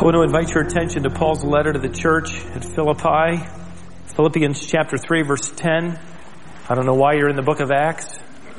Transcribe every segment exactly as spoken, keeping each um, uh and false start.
I want to invite your attention to Paul's letter to the church at Philippi, Philippians chapter three, verse ten. I don't know why you're in the book of Acts.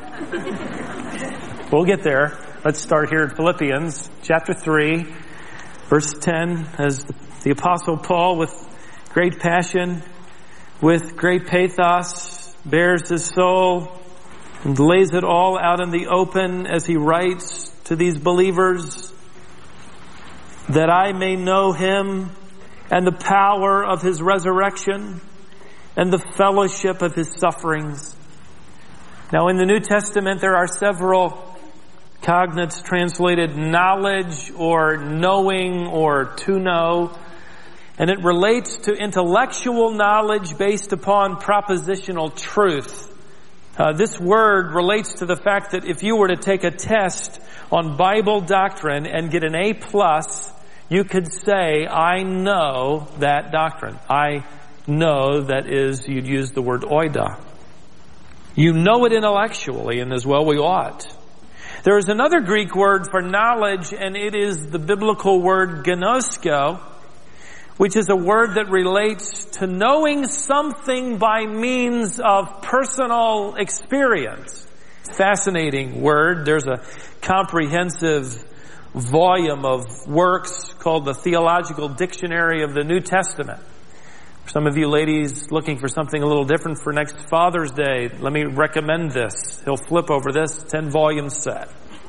We'll get there. Let's start here at Philippians chapter three, verse ten, as the Apostle Paul, with great passion, with great pathos, bears his soul and lays it all out in the open as he writes to these believers, that I may know him and the power of his resurrection and the fellowship of his sufferings. Now in the New Testament there are several cognates translated knowledge or knowing or to know, and it relates to intellectual knowledge based upon propositional truth. Uh, this word relates to the fact that if you were to take a test on Bible doctrine and get an A plus, you could say, I know that doctrine. I know, that is, you'd use the word oida. You know it intellectually, and as well we ought. There is another Greek word for knowledge, and it is the biblical word gnosko, which is a word that relates to knowing something by means of personal experience. Fascinating word. There's a comprehensive volume of works called the Theological Dictionary of the New Testament. For some of you ladies looking for something a little different for next Father's Day, let me recommend this. He'll flip over this ten volume set.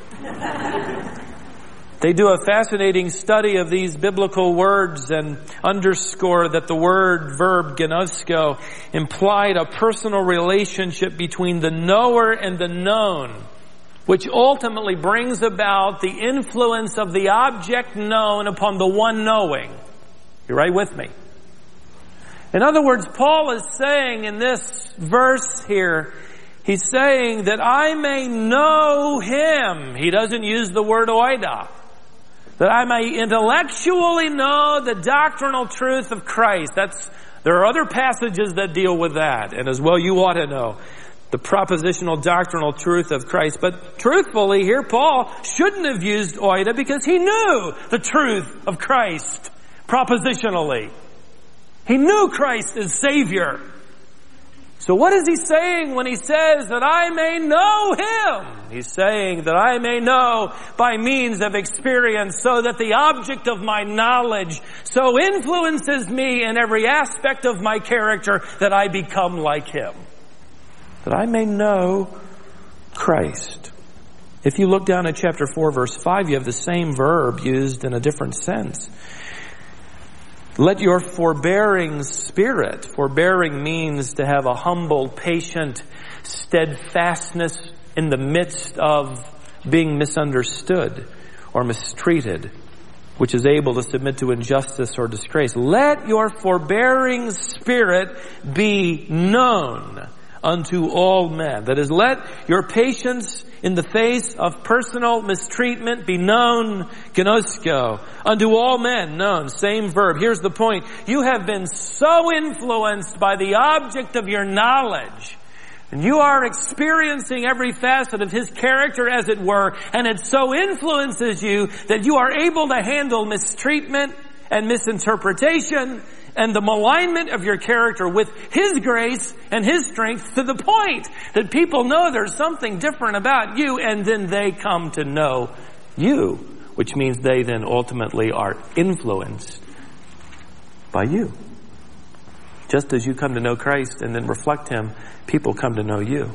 They do a fascinating study of these biblical words and underscore that the word verb gnosko implied a personal relationship between the knower and the known, which ultimately brings about the influence of the object known upon the one knowing. You right with me? In other words, Paul is saying in this verse here, he's saying that I may know him. He doesn't use the word oida. That I may intellectually know the doctrinal truth of Christ. That's, there are other passages that deal with that. And as well you ought to know the propositional doctrinal truth of Christ. But truthfully here, Paul shouldn't have used oida because he knew the truth of Christ propositionally. He knew Christ as Savior. So what is he saying when he says that I may know him? He's saying that I may know by means of experience, so that the object of my knowledge so influences me in every aspect of my character that I become like him. That I may know Christ. If you look down at chapter four, verse five, you have the same verb used in a different sense. Let your forbearing spirit, forbearing means to have a humble, patient steadfastness in the midst of being misunderstood or mistreated, which is able to submit to injustice or disgrace. Let your forbearing spirit be known unto all men. That is, let your patience in the face of personal mistreatment be known, gnosko, unto all men, known, same verb. Here's the point. You have been so influenced by the object of your knowledge, and you are experiencing every facet of his character, as it were, and it so influences you that you are able to handle mistreatment and misinterpretation and the malignment of your character with his grace and his strength, to the point that people know there's something different about you, and then they come to know you, which means they then ultimately are influenced by you. Just as you come to know Christ and then reflect him, people come to know you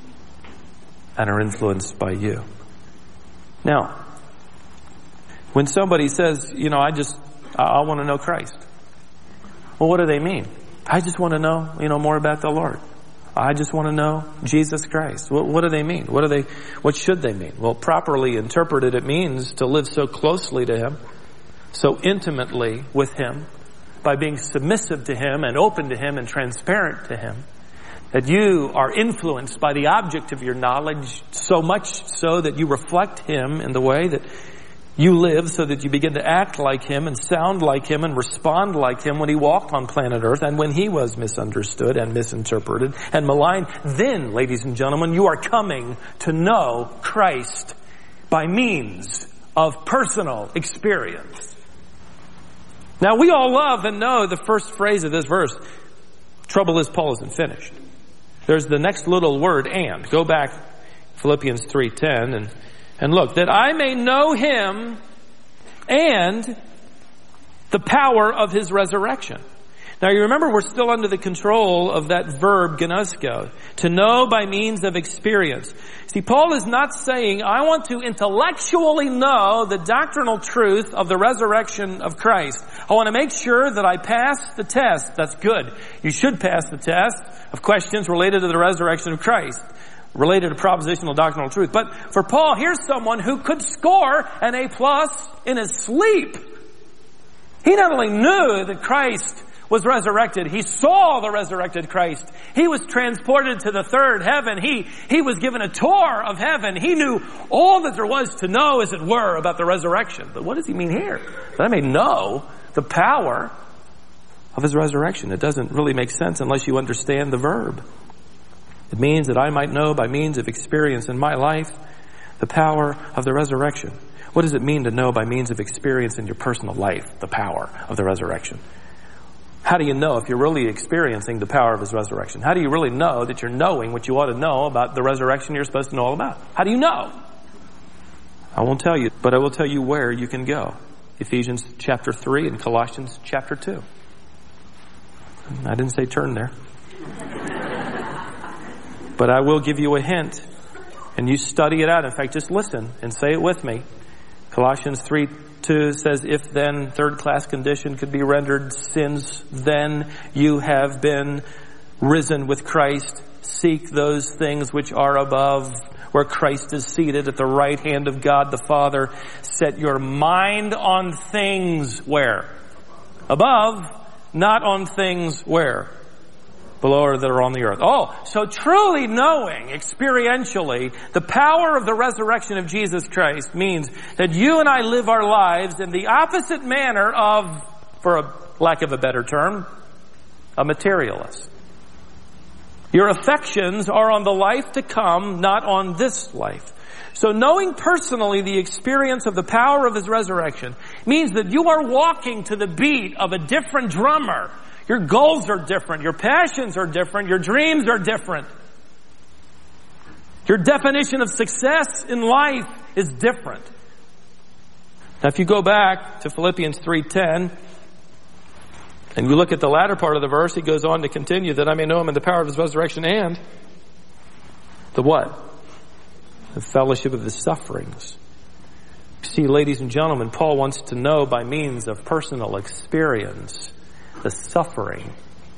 and are influenced by you. Now, when somebody says, you know, I just, I, I want to know Christ. Well, what do they mean? I just want to know, you know, more about the Lord. I just want to know Jesus Christ. What, what do they mean? What do they, what should they mean? Well, properly interpreted, it means to live so closely to him, so intimately with him, by being submissive to him and open to him and transparent to him, that you are influenced by the object of your knowledge, so much so that you reflect him in the way that you live, so that you begin to act like him and sound like him and respond like him when he walked on planet Earth and when he was misunderstood and misinterpreted and maligned. Then, ladies and gentlemen, you are coming to know Christ by means of personal experience. Now we all love and know the first phrase of this verse. Trouble is, Paul isn't finished. There's the next little word, and. Go back, Philippians three ten, and, and look. That I may know him and the power of his resurrection. Now you remember we're still under the control of that verb gnosko, to know by means of experience. See, Paul is not saying, I want to intellectually know the doctrinal truth of the resurrection of Christ. I want to make sure that I pass the test. That's good. You should pass the test of questions related to the resurrection of Christ, related to propositional doctrinal truth. But for Paul, here's someone who could score an A plus in his sleep. He not only knew that Christ was resurrected. He saw the resurrected Christ. He was transported to the third heaven. He, he was given a tour of heaven. He knew all that there was to know, as it were, about the resurrection. But what does he mean here? That I may know the power of his resurrection. It doesn't really make sense unless you understand the verb. It means that I might know by means of experience in my life the power of the resurrection. What does it mean to know by means of experience in your personal life the power of the resurrection? How do you know if you're really experiencing the power of his resurrection? How do you really know that you're knowing what you ought to know about the resurrection you're supposed to know all about? How do you know? I won't tell you, but I will tell you where you can go. Ephesians chapter three and Colossians chapter two. I didn't say turn there. But I will give you a hint, and you study it out. In fact, just listen and say it with me. Colossians three two says, if then, third class condition could be rendered, since then you have been risen with Christ, seek those things which are above, where Christ is seated at the right hand of God the Father. Set your mind on things where? Above, not on things where? Below or that are on the earth. Oh, so truly knowing experientially the power of the resurrection of Jesus Christ means that you and I live our lives in the opposite manner of, for a lack of a better term, a materialist. Your affections are on the life to come, not on this life. So knowing personally the experience of the power of his resurrection means that you are walking to the beat of a different drummer. Your goals are different. Your passions are different. Your dreams are different. Your definition of success in life is different. Now, if you go back to Philippians three ten, and you look at the latter part of the verse, he goes on to continue that I may know him in the power of his resurrection and the what? The fellowship of his sufferings. See, ladies and gentlemen, Paul wants to know by means of personal experience the suffering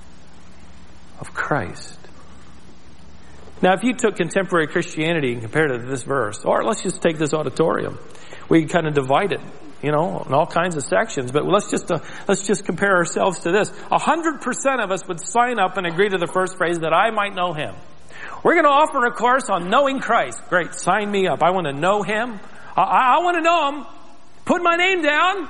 of Christ. Now, if you took contemporary Christianity and compared it to this verse, or let's just take this auditorium, we can kind of divide it, you know, in all kinds of sections. But let's just uh, let's just compare ourselves to this. A hundred percent of us would sign up and agree to the first phrase, that I might know him. We're going to offer a course on knowing Christ. Great, sign me up. I want to know him. I, I, I want to know him. Put my name down.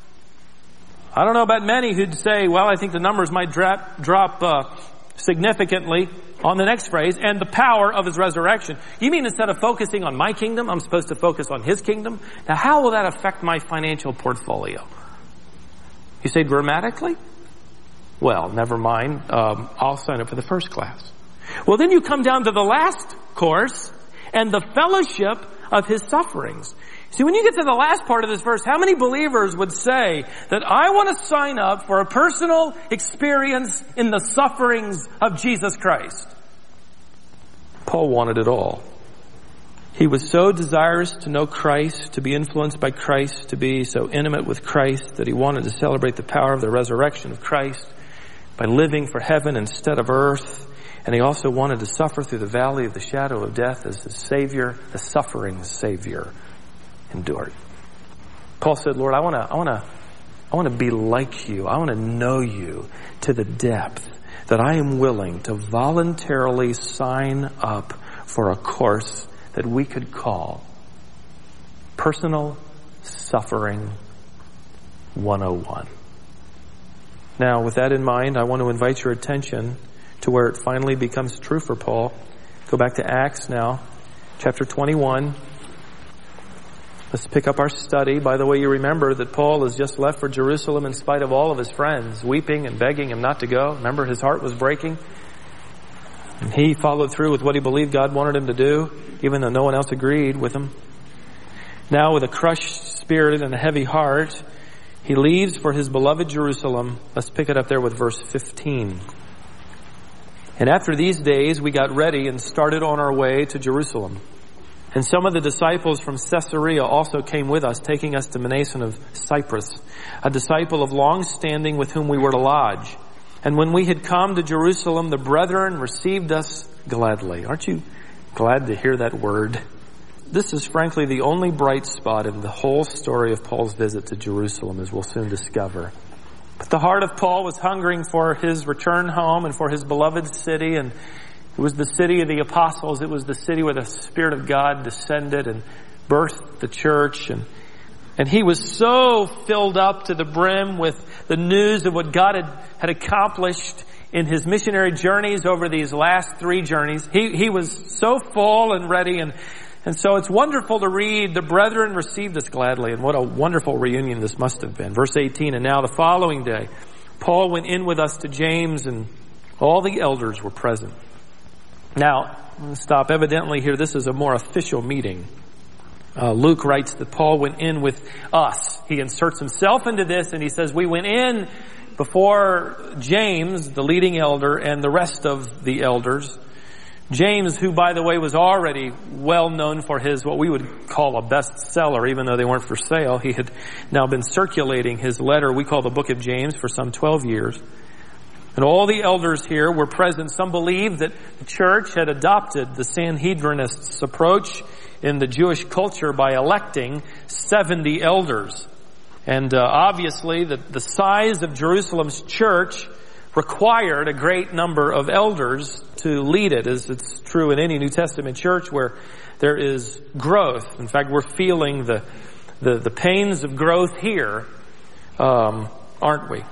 I don't know about many who'd say, well, I think the numbers might drop, drop uh, significantly on the next phrase, and the power of his resurrection. You mean instead of focusing on my kingdom, I'm supposed to focus on his kingdom? Now, how will that affect my financial portfolio? You say dramatically? Well, never mind. Um, I'll sign up for the first class. Well, then you come down to the last course, and the fellowship of his sufferings. See, when you get to the last part of this verse, how many believers would say that I want to sign up for a personal experience in the sufferings of Jesus Christ? Paul wanted it all. He was so desirous to know Christ, to be influenced by Christ, to be so intimate with Christ, that he wanted to celebrate the power of the resurrection of Christ by living for heaven instead of earth. And he also wanted to suffer through the valley of the shadow of death as the Savior, the suffering Savior, endured. Paul said, Lord, I want to, I want to, I want to be like you. I want to know you to the depth that I am willing to voluntarily sign up for a course that we could call Personal Suffering one oh one. Now, with that in mind, I want to invite your attention to where it finally becomes true for Paul. Go back to Acts now, chapter twenty-one. Let's pick up our study. By the way, you remember that Paul has just left for Jerusalem in spite of all of his friends weeping and begging him not to go. Remember, his heart was breaking. And he followed through with what he believed God wanted him to do, even though no one else agreed with him. Now, with a crushed spirit and a heavy heart, he leaves for his beloved Jerusalem. Let's pick it up there with verse fifteen. And after these days, we got ready and started on our way to Jerusalem. And some of the disciples from Caesarea also came with us, taking us to Mnason of Cyprus, a disciple of long standing with whom we were to lodge. And when we had come to Jerusalem, the brethren received us gladly. Aren't you glad to hear that word? This is frankly the only bright spot in the whole story of Paul's visit to Jerusalem, as we'll soon discover. But the heart of Paul was hungering for his return home and for his beloved city, and it was the city of the apostles. It was the city where the Spirit of God descended and birthed the church. And, and he was so filled up to the brim with the news of what God had, had accomplished in his missionary journeys over these last three journeys. He, he was so full and ready. And, and so it's wonderful to read, the brethren received us gladly. And what a wonderful reunion this must have been. Verse eighteen, and now the following day, Paul went in with us to James, and all the elders were present. Now, stop. Evidently here, this is a more official meeting. Uh, Luke writes that Paul went in with us. He inserts himself into this, and he says, we went in before James, the leading elder, and the rest of the elders. James, who, by the way, was already well known for his, what we would call a bestseller, even though they weren't for sale. He had now been circulating his letter we call the Book of James for some twelve years. And all the elders here were present. Some believe that the church had adopted the Sanhedrinists' approach in the Jewish culture by electing seventy elders. And uh, obviously the, the size of Jerusalem's church required a great number of elders to lead it, as it's true in any New Testament church where there is growth. In fact, we're feeling the the, the pains of growth here, um, aren't we?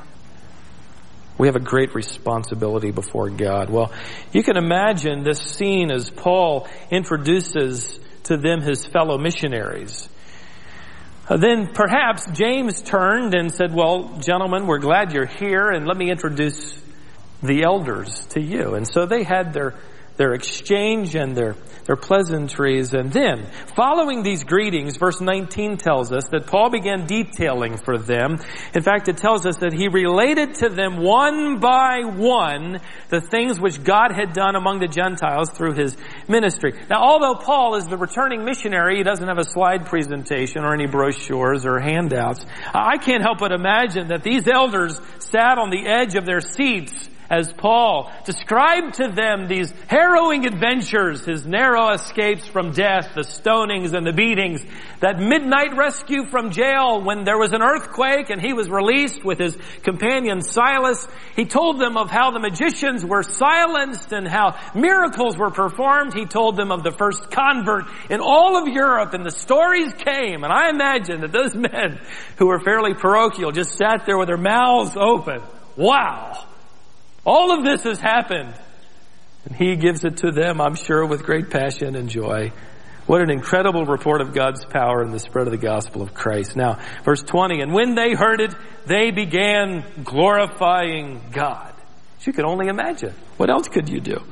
We have a great responsibility before God. Well, you can imagine this scene as Paul introduces to them his fellow missionaries. Uh, then perhaps James turned and said, well, gentlemen, we're glad you're here, and let me introduce the elders to you. And so they had their their exchange and their their pleasantries. And then, following these greetings, verse nineteen tells us that Paul began detailing for them. In fact, it tells us that he related to them one by one the things which God had done among the Gentiles through his ministry. Now, although Paul is the returning missionary, he doesn't have a slide presentation or any brochures or handouts. I can't help but imagine that these elders sat on the edge of their seats as Paul described to them these harrowing adventures, his narrow escapes from death, the stonings and the beatings, that midnight rescue from jail when there was an earthquake and he was released with his companion Silas. He told them of how the magicians were silenced and how miracles were performed. He told them of the first convert in all of Europe, and the stories came. And I imagine that those men who were fairly parochial just sat there with their mouths open. Wow! All of this has happened. And he gives it to them, I'm sure, with great passion and joy. What an incredible report of God's power in the spread of the gospel of Christ. Now, verse twenty, and when they heard it, they began glorifying God. You can only imagine. What else could you do?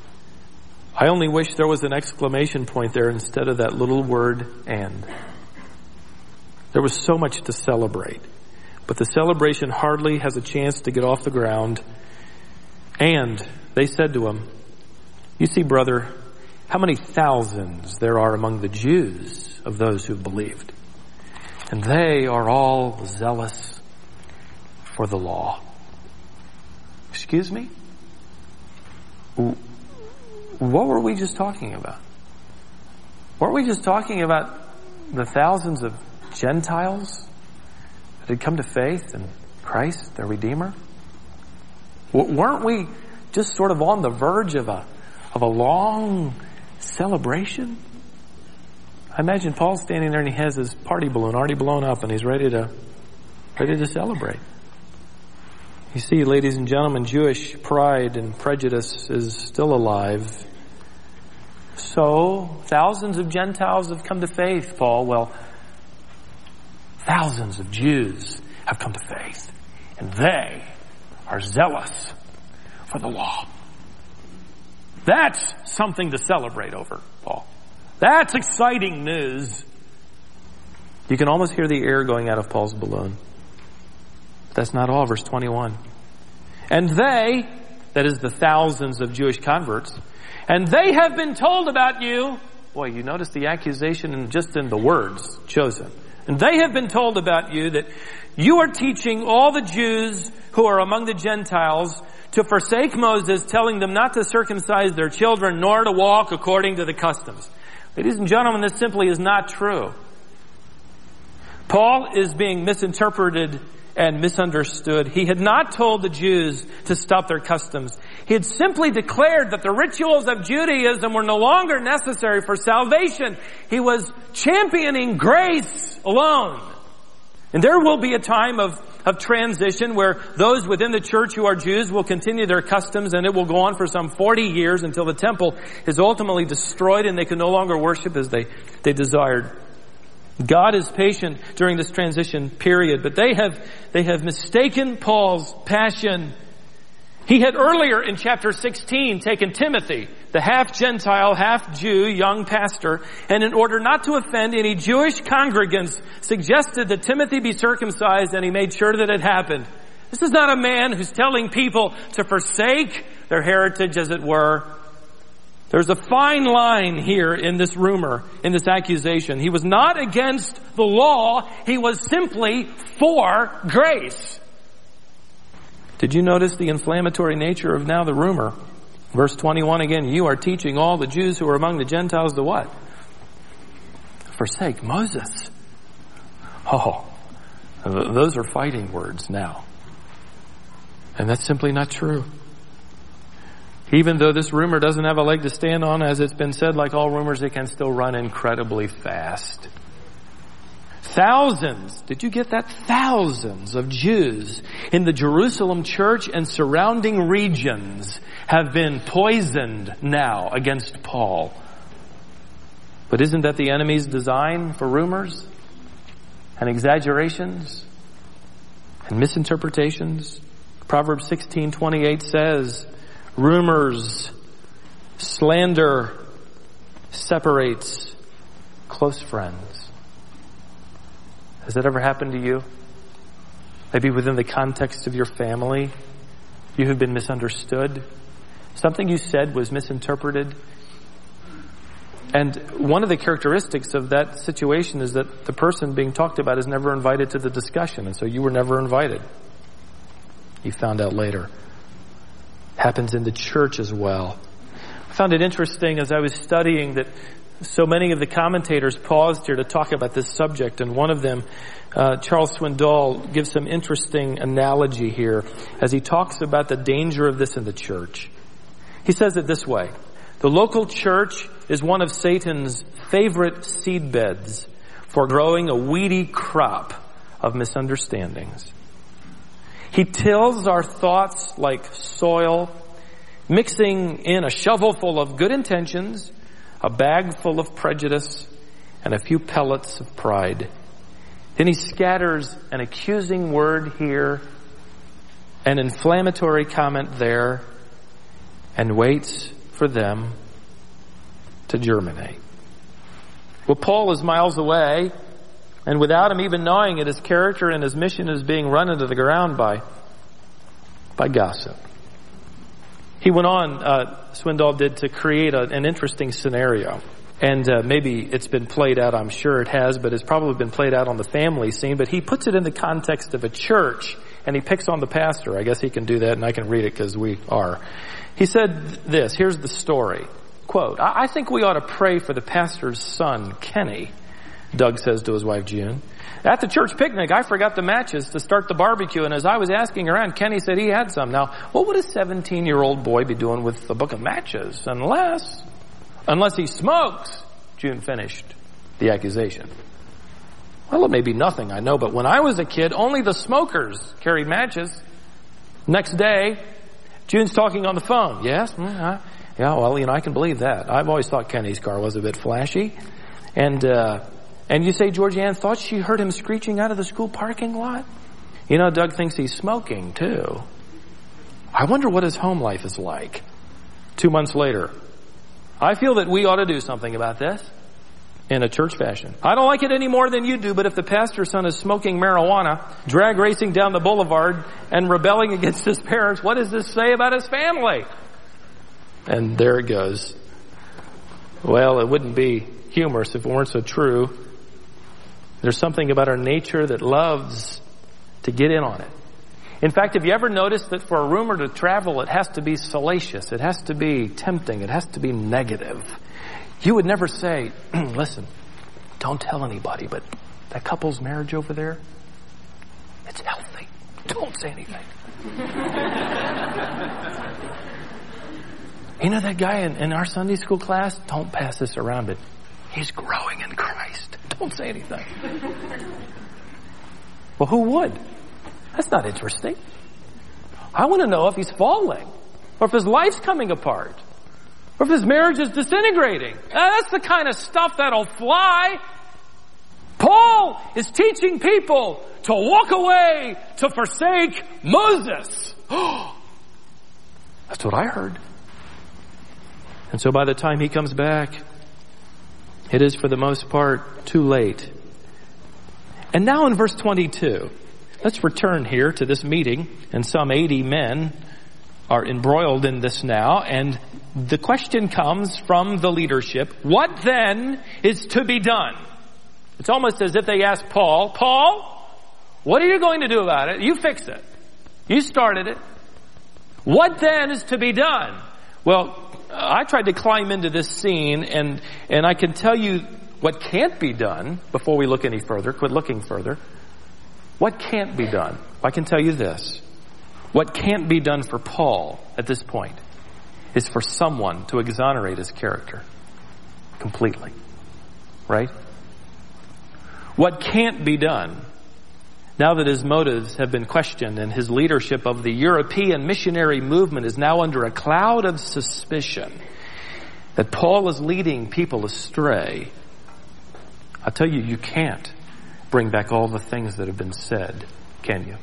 I only wish there was an exclamation point there instead of that little word, and. There was so much to celebrate. But the celebration hardly has a chance to get off the ground. And they said to him, you see, brother, how many thousands there are among the Jews of those who believed. And they are all zealous for the law. Excuse me? What were we just talking about? Weren't we just talking about the thousands of Gentiles that had come to faith in Christ, their Redeemer? Weren't we just sort of on the verge of a of a long celebration? I imagine Paul standing there and he has his party balloon already blown up and he's ready to ready to celebrate. You see, ladies and gentlemen, Jewish pride and prejudice is still alive. So, thousands of Gentiles have come to faith, Paul. Well, thousands of Jews have come to faith, and they are zealous for the law. That's something to celebrate over, Paul. That's exciting news. You can almost hear the air going out of Paul's balloon. But that's not all. Verse twenty-one. And they, that is the thousands of Jewish converts, and they have been told about you. Boy, you notice the accusation in just in the words chosen. And they have been told about you that you are teaching all the Jews who are among the Gentiles to forsake Moses, telling them not to circumcise their children, nor to walk according to the customs. Ladies and gentlemen, this simply is not true. Paul is being misinterpreted and misunderstood. He had not told the Jews to stop their customs. He had simply declared that the rituals of Judaism were no longer necessary for salvation. He was championing grace alone. And there will be a time of, of transition where those within the church who are Jews will continue their customs, and it will go on for some forty years until the temple is ultimately destroyed and they can no longer worship as they, they desired. God is patient during this transition period, but they have, they have mistaken Paul's passion. He had earlier in chapter sixteen taken Timothy, the half-Gentile, half-Jew young pastor, and in order not to offend any Jewish congregants, suggested that Timothy be circumcised, and he made sure that it happened. This is not a man who's telling people to forsake their heritage, as it were. There's a fine line here in this rumor, in this accusation. He was not against the law. He was simply for grace. Did you notice the inflammatory nature of now the rumor? Verse twenty-one again, you are teaching all the Jews who are among the Gentiles to what? Forsake Moses. Oh, those are fighting words now. And that's simply not true. Even though this rumor doesn't have a leg to stand on, as it's been said, like all rumors, it can still run incredibly fast. Thousands, did you get that? Thousands of Jews in the Jerusalem church and surrounding regions have been poisoned now against Paul. But isn't that the enemy's design for rumors and exaggerations and misinterpretations? Proverbs sixteen twenty-eight says, rumors, slander separates close friends. Has that ever happened to you? Maybe within the context of your family, you have been misunderstood. Something you said was misinterpreted. And one of the characteristics of that situation is that the person being talked about is never invited to the discussion, and so you were never invited. You found out later. Happens in the church as well. I found it interesting as I was studying that so many of the commentators paused here to talk about this subject, and one of them, uh, Charles Swindoll, gives some interesting analogy here as he talks about the danger of this in the church. He says it this way: the local church is one of Satan's favorite seed beds for growing a weedy crop of misunderstandings. He tills our thoughts like soil, mixing in a shovel full of good intentions, a bag full of prejudice, and a few pellets of pride. Then he scatters an accusing word here, an inflammatory comment there, and waits for them to germinate. Well, Paul is miles away, and without him even knowing it, his character and his mission is being run into the ground by, by gossip. He went on, uh, Swindoll did, to create a, an interesting scenario. And uh, maybe it's been played out, I'm sure it has, but it's probably been played out on the family scene. But he puts it in the context of a church, and he picks on the pastor. I guess he can do that, and I can read it because we are. He said this, here's the story. Quote, I, I think we ought to pray for the pastor's son, Kenny, Doug says to his wife, June. At the church picnic, I forgot the matches to start the barbecue, and as I was asking around, Kenny said he had some. Now, what would a seventeen-year-old boy be doing with a book of matches? Unless, unless he smokes, June finished the accusation. Well, it may be nothing, I know, but when I was a kid, only the smokers carried matches. Next day, June's talking on the phone. Yes? Mm-hmm. Yeah, well, you know, I can believe that. I've always thought Kenny's car was a bit flashy. And, uh, And you say Georgianne thought she heard him screeching out of the school parking lot? You know, Doug thinks he's smoking too. I wonder what his home life is like. Two months later, I feel that we ought to do something about this in a church fashion. I don't like it any more than you do, but if the pastor's son is smoking marijuana, drag racing down the boulevard, and rebelling against his parents, what does this say about his family? And there it goes. Well, it wouldn't be humorous if it weren't so true. There's something about our nature that loves to get in on it. In fact, have you ever noticed that for a rumor to travel, it has to be salacious, it has to be tempting, it has to be negative. You would never say, listen, don't tell anybody, but that couple's marriage over there, it's healthy. Don't say anything. You know that guy in, in our Sunday school class? Don't pass this around, but he's growing in Christ. Don't say anything. Well, who would? That's not interesting. I want to know if he's falling, or if his life's coming apart, or if his marriage is disintegrating. Now, that's the kind of stuff that'll fly. Paul is teaching people to walk away, to forsake Moses. That's what I heard. And so by the time he comes back, it is for the most part too late. And now in verse twenty-two, let's return here to this meeting, and some eighty men are embroiled in this now, and the question comes from the leadership, what then is to be done? It's almost as if they ask Paul, Paul, what are you going to do about it? You fix it. You started it. What then is to be done? Well, I tried to climb into this scene, and, and I can tell you what can't be done before we look any further. Quit looking further. What can't be done? I can tell you this. What can't be done for Paul at this point is for someone to exonerate his character completely. Right? What can't be done now that his motives have been questioned and his leadership of the European missionary movement is now under a cloud of suspicion that Paul is leading people astray, I'll tell you, you can't bring back all the things that have been said, can you?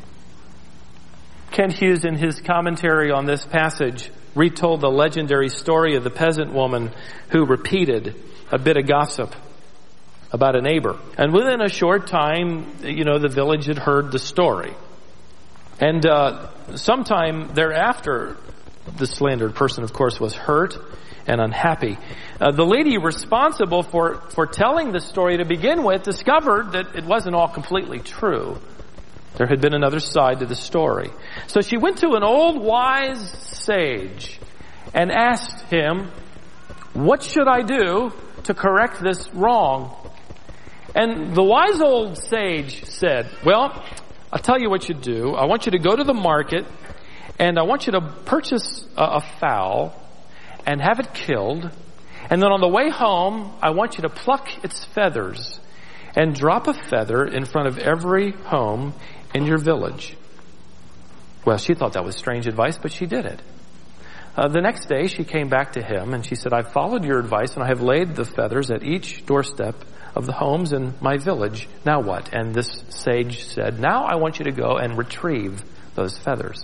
Kent Hughes, in his commentary on this passage, retold the legendary story of the peasant woman who repeated a bit of gossip about a neighbor. And within a short time, you know, the village had heard the story. And uh, sometime thereafter, the slandered person, of course, was hurt and unhappy. Uh, the lady responsible for, for telling the story to begin with discovered that it wasn't all completely true. There had been another side to the story. So she went to an old wise sage and asked him, what should I do to correct this wrong? And the wise old sage said, well, I'll tell you what you do. I want you to go to the market, and I want you to purchase a, a fowl and have it killed. And then on the way home, I want you to pluck its feathers and drop a feather in front of every home in your village. Well, she thought that was strange advice, but she did it. Uh, the next day, she came back to him and she said, I've followed your advice and I have laid the feathers at each doorstep of the homes in my village. Now what? And this sage said, now I want you to go and retrieve those feathers.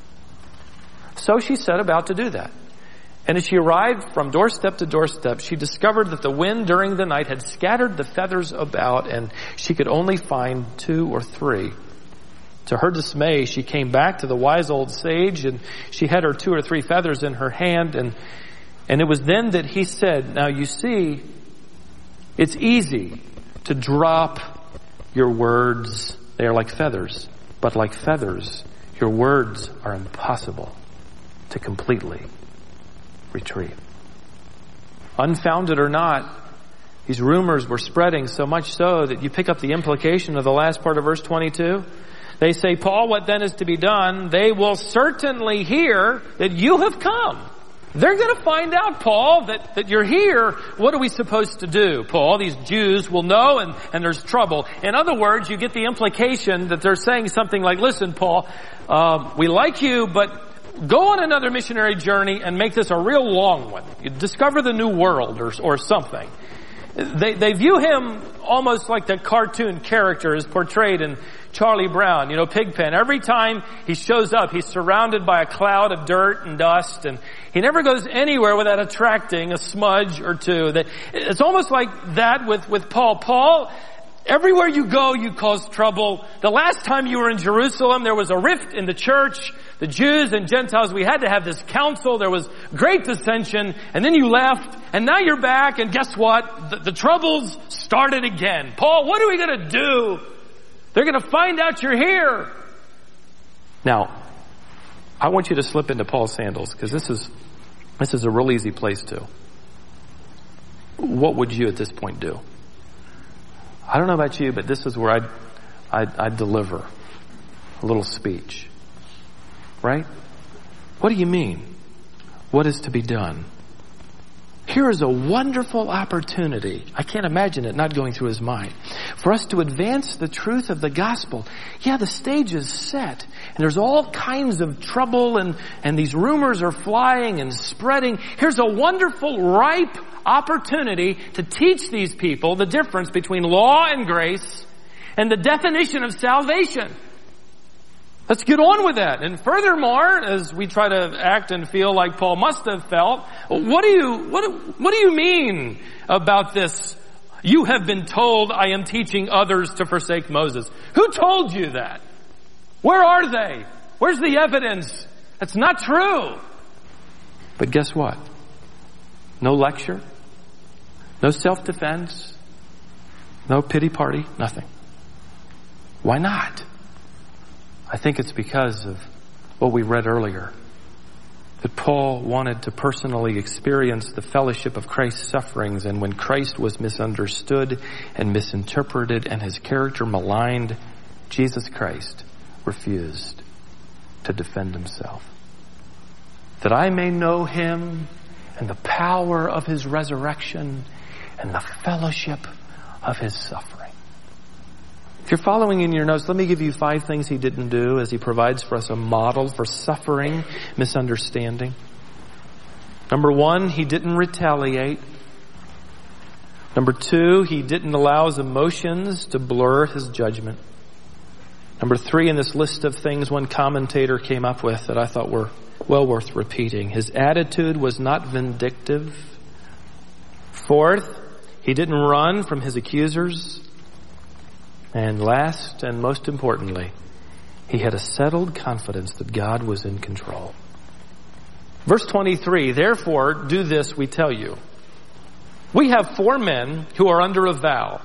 So she set about to do that. And as she arrived from doorstep to doorstep, she discovered that the wind during the night had scattered the feathers about, and she could only find two or three. To her dismay, she came back to the wise old sage, and she had her two or three feathers in her hand, and and it was then that he said, now you see, it's easy to drop your words. They are like feathers, but like feathers, your words are impossible to completely retrieve. Unfounded or not, these rumors were spreading so much so that you pick up the implication of the last part of verse twenty-two. They say, Paul, what then is to be done? They will certainly hear that you have come. They're going to find out, Paul, that, that you're here. What are we supposed to do, Paul? These Jews will know, and, and there's trouble. In other words, you get the implication that they're saying something like, listen, Paul, uh, we like you, but go on another missionary journey and make this a real long one. You discover the new world or, or something. They, they view him almost like the cartoon character is portrayed in Charlie Brown, you know, Pigpen. Every time he shows up, he's surrounded by a cloud of dirt and dust, and he never goes anywhere without attracting a smudge or two. It's almost like that with, with Paul. Paul, everywhere you go, you cause trouble. The last time you were in Jerusalem, there was a rift in the church. The Jews and Gentiles, we had to have this council. There was great dissension, and then you left, and now you're back, and guess what? The, the troubles started again. Paul, what are we going to do? They're going to find out you're here. Now, I want you to slip into Paul's sandals, because this is, this is a real easy place to. What would you at this point do? I don't know about you, but this is where I'd, I'd, I'd deliver a little speech. Right? What do you mean? What is to be done? Here is a wonderful opportunity. I can't imagine it not going through his mind. For us to advance the truth of the gospel. Yeah, the stage is set. And there's all kinds of trouble and, and these rumors are flying and spreading. Here's a wonderful, ripe opportunity to teach these people the difference between law and grace and the definition of salvation. Let's get on with that. And furthermore, as we try to act and feel like Paul must have felt, what do you, what, what do you mean about this? You have been told I am teaching others to forsake Moses. Who told you that? Where are they? Where's the evidence? That's not true. But guess what? No lecture, no self-defense, no pity party, nothing. Why not? I think it's because of what we read earlier, that Paul wanted to personally experience the fellowship of Christ's sufferings, and when Christ was misunderstood and misinterpreted and his character maligned, Jesus Christ refused to defend himself. That I may know him and the power of his resurrection and the fellowship of his suffering. If you're following in your notes, let me give you five things he didn't do as he provides for us a model for suffering misunderstanding. Number one, he didn't retaliate. Number two, he didn't allow his emotions to blur his judgment. Number three, in this list of things one commentator came up with that I thought were well worth repeating, his attitude was not vindictive. Fourth, he didn't run from his accusers. And last and most importantly, he had a settled confidence that God was in control. Verse twenty-three, therefore do this we tell you. We have four men who are under a vow.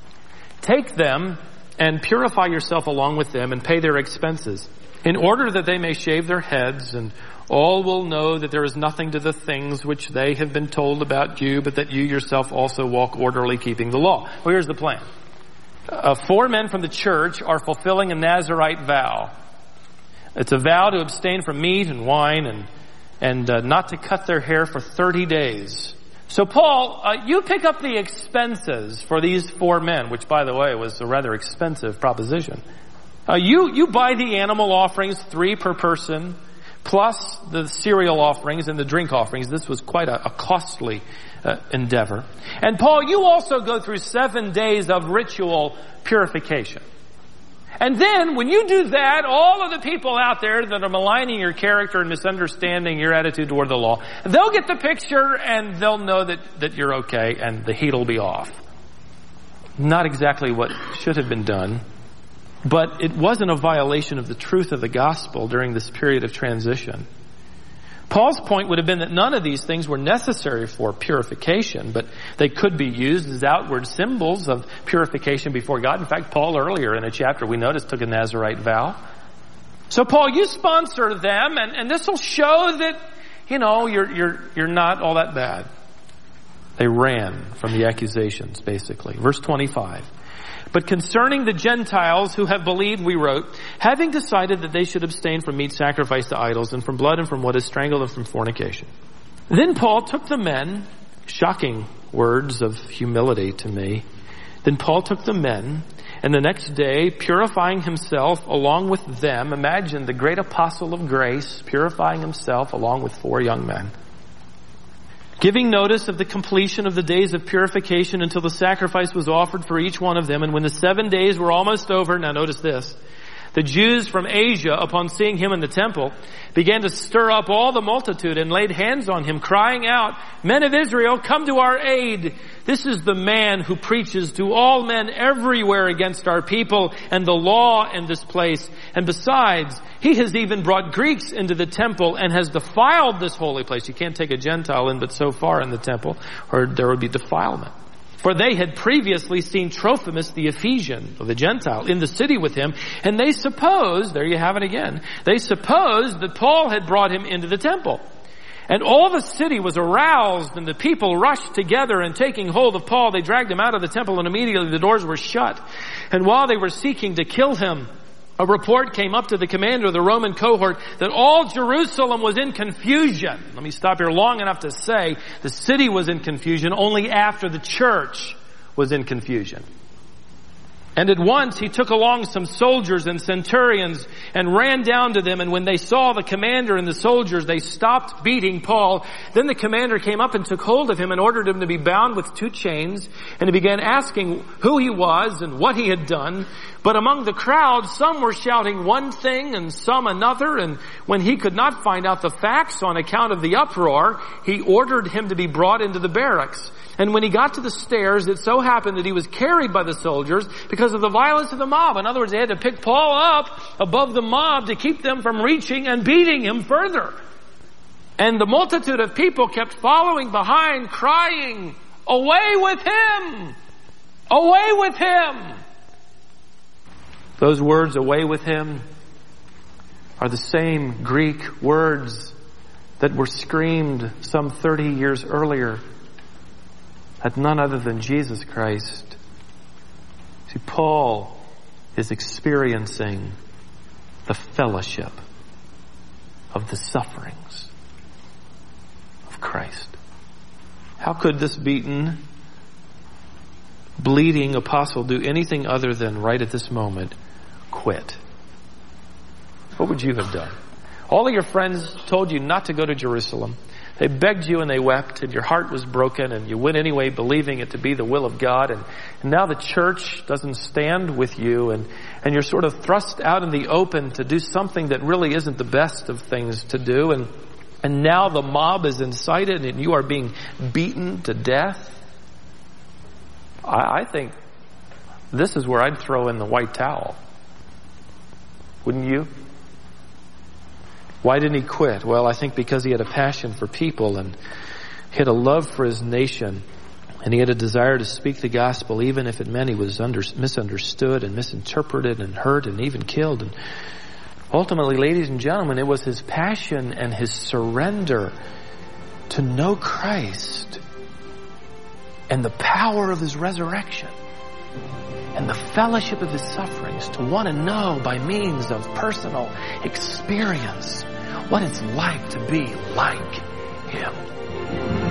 Take them and purify yourself along with them and pay their expenses, in order that they may shave their heads, and all will know that there is nothing to the things which they have been told about you, but that you yourself also walk orderly, keeping the law. Well, here's the plan. Uh, four men from the church are fulfilling a Nazirite vow. It's a vow to abstain from meat and wine and and uh, not to cut their hair for thirty days. So Paul, uh, you pick up the expenses for these four men, which by the way was a rather expensive proposition. Uh, you, you buy the animal offerings, three per person, plus the cereal offerings and the drink offerings. This was quite a, a costly uh, endeavor. And Paul, you also go through seven days of ritual purification. And then when you do that, all of the people out there that are maligning your character and misunderstanding your attitude toward the law, they'll get the picture and they'll know that, that you're okay and the heat will be off. Not exactly what should have been done, but it wasn't a violation of the truth of the gospel during this period of transition. Paul's point would have been that none of these things were necessary for purification, but they could be used as outward symbols of purification before God. In fact, Paul earlier in a chapter we noticed took a Nazirite vow. So Paul, you sponsor them, and, and this will show that, you know, you're, you're, you're not all that bad. They ran from the accusations, basically. Verse twenty-five. But concerning the Gentiles who have believed, we wrote, having decided that they should abstain from meat sacrificed to idols and from blood and from what is strangled and from fornication. Then Paul took the men, shocking words of humility to me. Then Paul took the men, and the next day, purifying himself along with them, imagine the great apostle of grace purifying himself along with four young men. giving notice of the completion of the days of purification until the sacrifice was offered for each one of them. And when the seven days were almost over, now notice this, the Jews from Asia, upon seeing him in the temple, began to stir up all the multitude and laid hands on him, crying out, "Men of Israel, come to our aid. This is the man who preaches to all men everywhere against our people and the law in this place. And besides, he has even brought Greeks into the temple and has defiled this holy place." You can't take a Gentile in but so far in the temple, or there would be defilement. For they had previously seen Trophimus the Ephesian, or the Gentile, in the city with him, and they supposed, there you have it again, they supposed that Paul had brought him into the temple. And all the city was aroused, and the people rushed together, and taking hold of Paul, they dragged him out of the temple, and immediately the doors were shut. And while they were seeking to kill him, a report came up to the commander of the Roman cohort that all Jerusalem was in confusion. Let me stop here long enough to say the city was in confusion only after the church was in confusion. And at once he took along some soldiers and centurions and ran down to them. And when they saw the commander and the soldiers, they stopped beating Paul. Then the commander came up and took hold of him and ordered him to be bound with two chains. And he began asking who he was and what he had done. But among the crowd, some were shouting one thing and some another. And when he could not find out the facts on account of the uproar, he ordered him to be brought into the barracks. And when he got to the stairs, it so happened that he was carried by the soldiers because of the violence of the mob. In other words, they had to pick Paul up above the mob to keep them from reaching and beating him further. And the multitude of people kept following behind, crying, "Away with him! Away with him!" Those words, "away with him," are the same Greek words that were screamed some thirty years earlier at none other than Jesus Christ. See, Paul is experiencing the fellowship of the sufferings of Christ. How could this beaten, bleeding apostle do anything other than right at this moment quit? What would you have done? All of your friends told you not to go to Jerusalem. They begged you and they wept, and your heart was broken, and you went anyway believing it to be the will of God. And, and now the church doesn't stand with you, and, and you're sort of thrust out in the open to do something that really isn't the best of things to do. And, and now the mob is incited and you are being beaten to death. I, I think this is where I'd throw in the white towel. Wouldn't you? Why didn't he quit? Well, I think because he had a passion for people, and he had a love for his nation, and he had a desire to speak the gospel even if it meant he was under, misunderstood and misinterpreted and hurt and even killed. And ultimately, ladies and gentlemen, it was his passion and his surrender to know Christ and the power of his resurrection and the fellowship of his sufferings to want to know by means of personal experience what it's like to be like him.